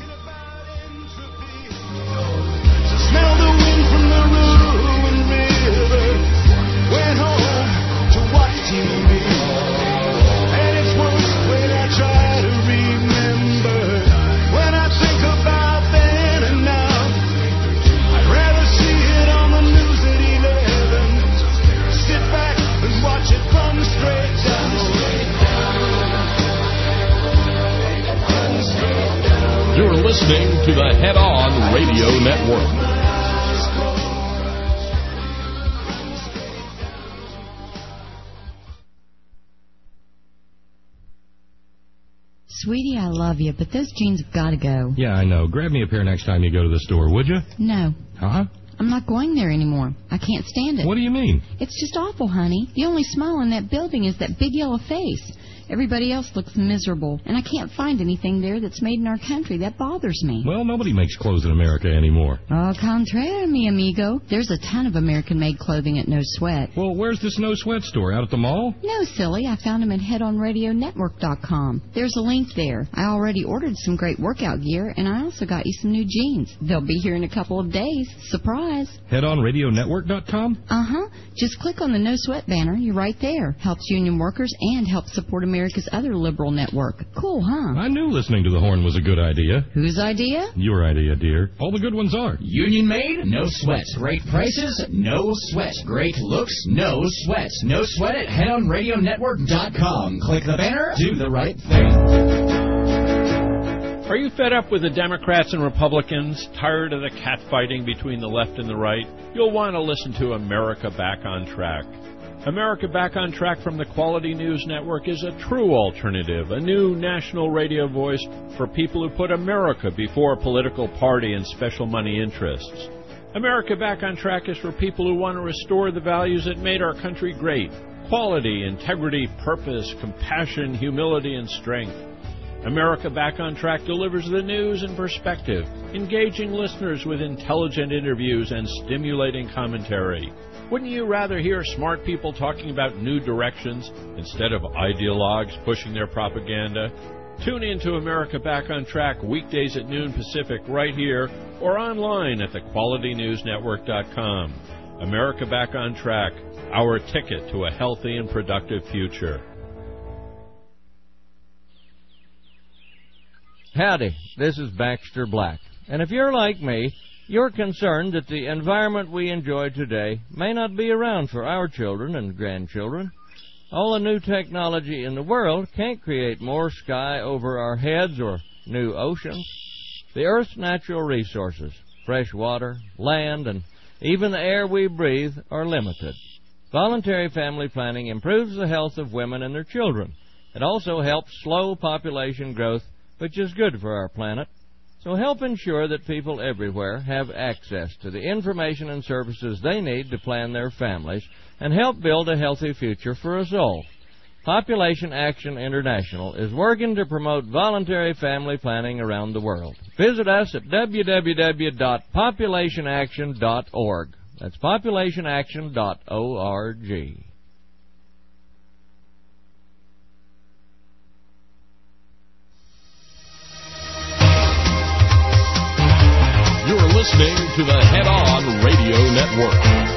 Smell the wind from the ruined river. Went home to watch T V. And it's worse when I try to remember. When I think about then and now, I'd rather see it on the news at eleven. Sit back and watch it run straight down. You're listening to the Head On Radio Network. Sweetie, I love you, but those jeans have got to go. Yeah, I know. Grab me a pair next time you go to the store, would you? No. Huh? I'm not going there anymore. I can't stand it. What do you mean? It's just awful, honey. The only smile in that building is that big yellow face. Everybody else looks miserable, and I can't find anything there that's made in our country. That bothers me. Well, nobody makes clothes in America anymore. Au contraire, mi amigo. There's a ton of American-made clothing at No Sweat. Well, where's this No Sweat store? Out at the mall? No, silly. I found them at head on radio network dot com. There's a link there. I already ordered some great workout gear, and I also got you some new jeans. They'll be here in a couple of days. Surprise. head on radio network dot com? Uh-huh. Just click on the No Sweat banner. You're right there. Helps union workers and helps support America's other liberal network. Cool, huh? I knew listening to the horn was a good idea. Whose idea? Your idea, dear. All the good ones are. Union made, no sweat. Great prices, no sweat. Great looks, no sweat. No sweat at head on radio network dot com. Click the banner, do the right thing. Are you fed up with the Democrats and Republicans, tired of the catfighting between the left and the right? You'll want to listen to America Back on Track. America Back on Track from the Quality News Network is a true alternative, a new national radio voice for people who put America before political party and special money interests. America Back on Track is for people who want to restore the values that made our country great: quality, integrity, purpose, compassion, humility, and strength. America Back on Track delivers the news and perspective, engaging listeners with intelligent interviews and stimulating commentary. Wouldn't you rather hear smart people talking about new directions instead of ideologues pushing their propaganda? Tune in to America Back on Track weekdays at noon Pacific right here or online at the quality news network dot com. America Back on Track, our ticket to a healthy and productive future. Howdy, this is Baxter Black. And if you're like me, you're concerned that the environment we enjoy today may not be around for our children and grandchildren. All the new technology in the world can't create more sky over our heads or new oceans. The Earth's natural resources, fresh water, land, and even the air we breathe are limited. Voluntary family planning improves the health of women and their children. It also helps slow population growth, which is good for our planet. So help ensure that people everywhere have access to the information and services they need to plan their families and help build a healthy future for us all. Population Action International is working to promote voluntary family planning around the world. Visit us at w w w dot population action dot org. That's population action dot org. You're listening to the Head On Radio Network.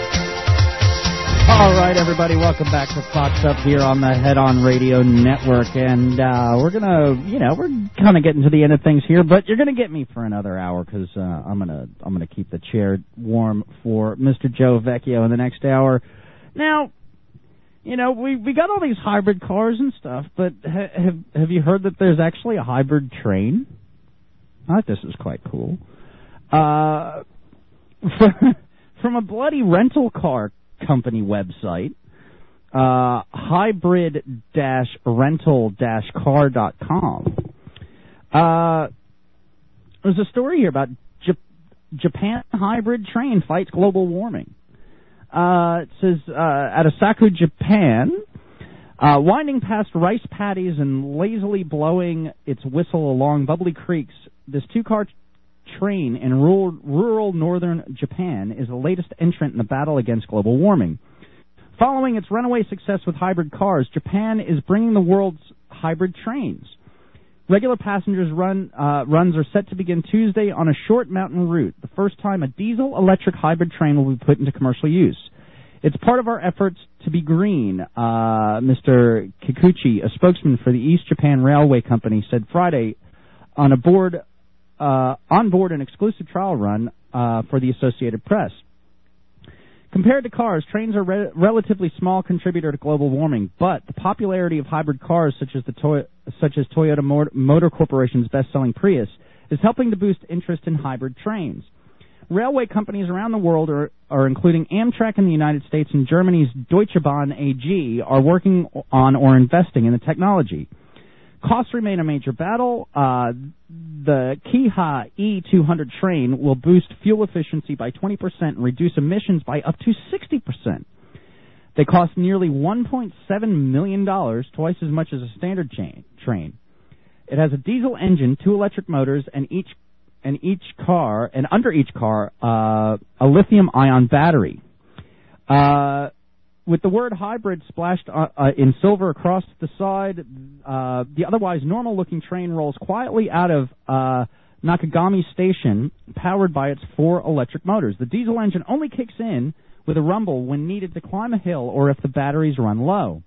All right, everybody, welcome back to Fox Up here on the Head On Radio Network. And uh, we're going to, you know, we're kind of getting to the end of things here, but you're going to get me for another hour because uh, I'm going to I'm going to keep the chair warm for Mister Joe Vecchio in the next hour. Now, you know, we we got all these hybrid cars and stuff, but ha- have have you heard that there's actually a hybrid train? I thought this was quite cool. Uh, from a bloody rental car company website, uh, hybrid dash rental dash car dot com. Uh, there's a story here about J- Japan hybrid train fights global warming. Uh, it says, uh, at Osaka, Japan, uh, winding past rice paddies and lazily blowing its whistle along bubbly creeks, this two-car train in rural, rural northern Japan is the latest entrant in the battle against global warming. Following its runaway success with hybrid cars, Japan is bringing the world's hybrid trains. Regular passengers run uh, runs are set to begin Tuesday on a short mountain route, the first time a diesel-electric hybrid train will be put into commercial use. It's part of our efforts to be green, uh, Mister Kikuchi, a spokesman for the East Japan Railway Company, said Friday on a board Uh, on board an exclusive trial run uh, for the Associated Press. Compared to cars, trains are a re- relatively small contributor to global warming, but the popularity of hybrid cars, such as the Toy- such as Toyota Motor, Motor Corporation's best-selling Prius, is helping to boost interest in hybrid trains. Railway companies around the world, are, are including Amtrak in the United States and Germany's Deutsche Bahn A G, are working on or investing in the technology. Costs remain a major battle. Uh, the Kiha E two hundred train will boost fuel efficiency by twenty percent and reduce emissions by up to sixty percent. They cost nearly one point seven million dollars, twice as much as a standard chain, train. It has a diesel engine, two electric motors, and each and each car, and under each car, uh, a lithium-ion battery. Uh, With the word hybrid splashed uh, uh, in silver across the side, uh, the otherwise normal-looking train rolls quietly out of uh, Nakagami Station, powered by its four electric motors. The diesel engine only kicks in with a rumble when needed to climb a hill or if the batteries run low.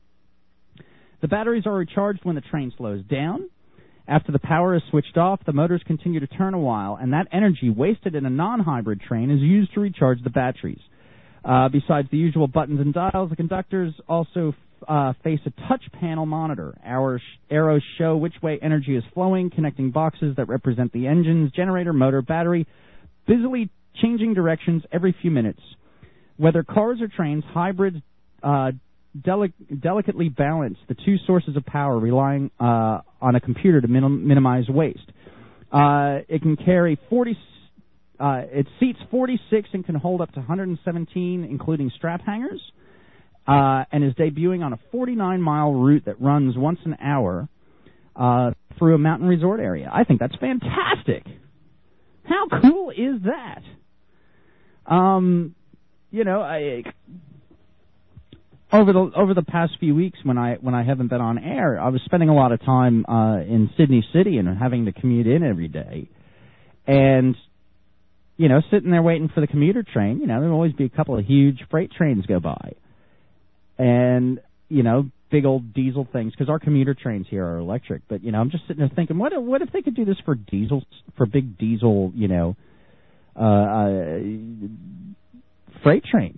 The batteries are recharged when the train slows down. After the power is switched off, the motors continue to turn a while, and that energy wasted in a non-hybrid train is used to recharge the batteries. Uh, besides the usual buttons and dials, the conductors also uh, face a touch panel monitor. Our sh- arrows show which way energy is flowing, connecting boxes that represent the engines, generator, motor, battery, busily changing directions every few minutes. Whether cars or trains, hybrids uh, deli- delicately balance the two sources of power, relying uh, on a computer to minim- minimize waste. Uh, it can carry forty. Uh, it seats forty-six and can hold up to one hundred seventeen, including strap hangers, uh, and is debuting on a forty-nine mile route that runs once an hour uh, through a mountain resort area. I think that's fantastic. How cool is that? Um, you know, I, over the over the past few weeks when I when I haven't been on air, I was spending a lot of time uh, in Sydney City and having to commute in every day, and you know, sitting there waiting for the commuter train. You know, there'll always be a couple of huge freight trains go by, and you know, big old diesel things, because our commuter trains here are electric. But you know, I'm just sitting there thinking, what if, what if they could do this for diesels, for big diesel, you know, uh, uh, freight trains?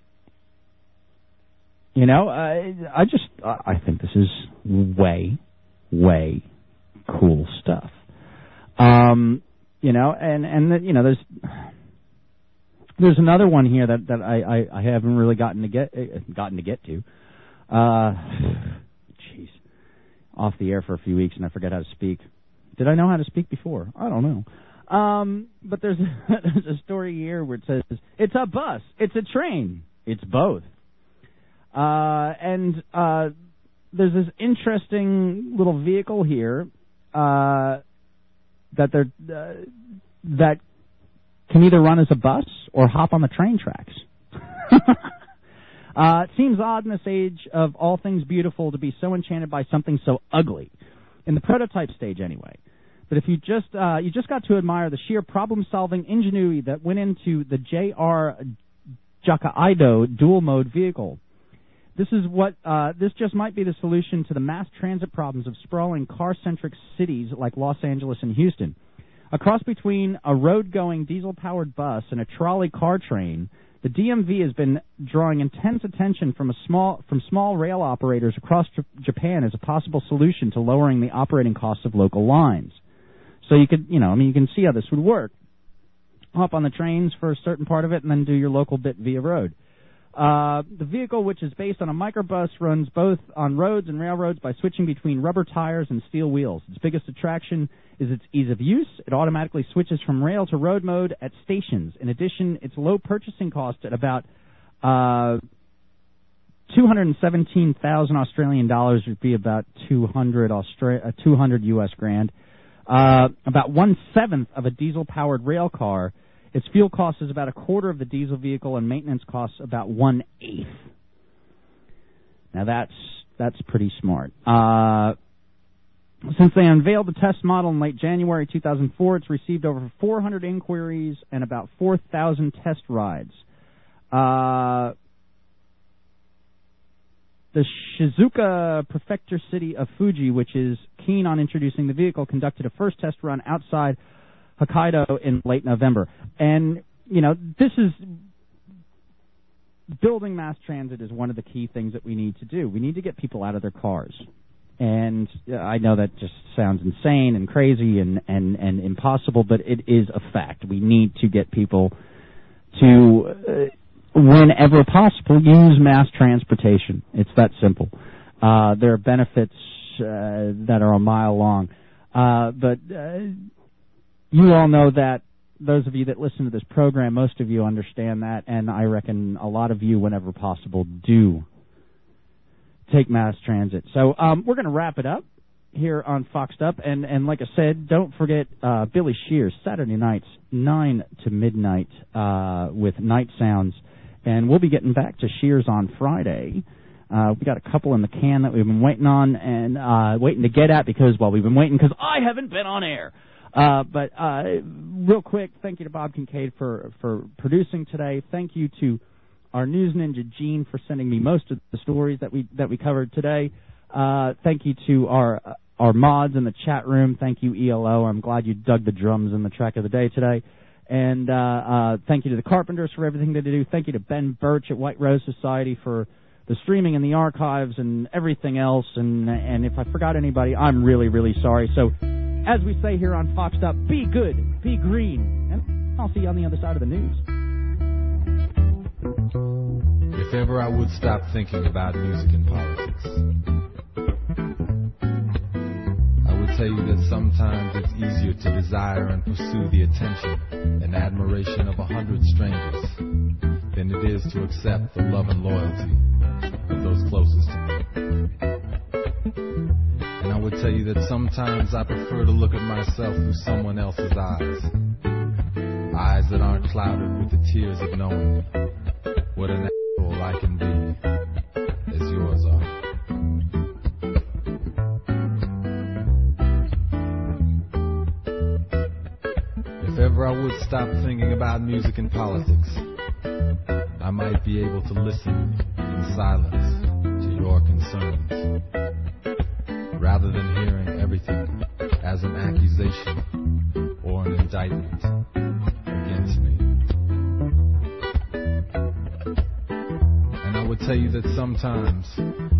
You know, I, I just, I think this is way, way cool stuff. Um, you know, and, and, you know, there's, there's another one here that, that I, I, I haven't really gotten to get, gotten to get to. Uh, jeez. Off the air for a few weeks and I forgot how to speak. Did I know how to speak before? I don't know. Um, but there's, there's a story here where it says, it's a bus, it's a train, it's both. Uh, and uh, there's this interesting little vehicle here uh, that they're uh, that can either run as a bus or hop on the train tracks. uh, it seems odd in this age of all things beautiful to be so enchanted by something so ugly, in the prototype stage anyway. But if you just uh, you just got to admire the sheer problem-solving ingenuity that went into the J R Hokkaido dual-mode vehicle. This is what uh, this just might be the solution to the mass transit problems of sprawling car-centric cities like Los Angeles and Houston. A cross between a road-going diesel-powered bus and a trolley car train, the D M V has been drawing intense attention from a small from small rail operators across J- Japan as a possible solution to lowering the operating costs of local lines. So you could, you know, I mean, you can see how this would work. Hop on the trains for a certain part of it, and then do your local bit via road. Uh, the vehicle, which is based on a microbus, runs both on roads and railroads by switching between rubber tires and steel wheels. Its biggest attraction is its ease of use. It automatically switches from rail to road mode at stations. In addition, its low purchasing cost at about uh, two hundred seventeen thousand Australian dollars would be about two hundred Austra- uh, two hundred U S grand. Uh, about one seventh of a diesel-powered rail car. Its fuel cost is about a quarter of the diesel vehicle, and maintenance costs about one eighth. Now that's that's pretty smart. Uh, since they unveiled the test model in late January two thousand four, it's received over four hundred inquiries and about four thousand test rides. Uh, the Shizuoka Prefecture city of Fuji, which is keen on introducing the vehicle, conducted a first test run outside Hokkaido in late November. And, you know, this is, building mass transit is one of the key things that we need to do. We need to get people out of their cars. And uh, I know that just sounds insane and crazy and, and, and impossible, but it is a fact. We need to get people to, uh, whenever possible, use mass transportation. It's that simple. Uh, there are benefits uh, that are a mile long. Uh, but... Uh, You all know that, those of you that listen to this program, most of you understand that, and I reckon a lot of you, whenever possible, do take mass transit. So um, we're going to wrap it up here on Foxed Up, and, and like I said, don't forget uh, Billy Shears, Saturday nights, nine to midnight, uh, with Night Sounds, and we'll be getting back to Shears on Friday. Uh, we got a couple in the can that we've been waiting on and uh, waiting to get at because, well, we've been waiting because I haven't been on air. Uh, but uh, real quick, thank you to Bob Kincaid for, for producing today. Thank you to our news ninja Gene for sending me most of the stories that we that we covered today. Uh, thank you to our our mods in the chat room. Thank you, E L O. I'm glad you dug the drums in the track of the day today. And uh, uh, thank you to the Carpenters for everything they do. Thank you to Ben Birch at White Rose Society for the streaming and the archives and everything else. And and if I forgot anybody, I'm really, really sorry. So, as we say here on Fox Stop, be good, be green, and I'll see you on the other side of the news. If ever I would stop thinking about music and politics, I would tell you that sometimes it's easier to desire and pursue the attention and admiration of a hundred strangers than it is to accept the love and loyalty of those closest to me. And I would tell you that sometimes I prefer to look at myself through someone else's eyes, eyes that aren't clouded with the tears of knowing what an asshole I can be, as yours are. If ever I would stop thinking about music and politics, I might be able to listen in silence to your concerns, rather than hearing everything as an accusation or an indictment against me. And I would tell you that sometimes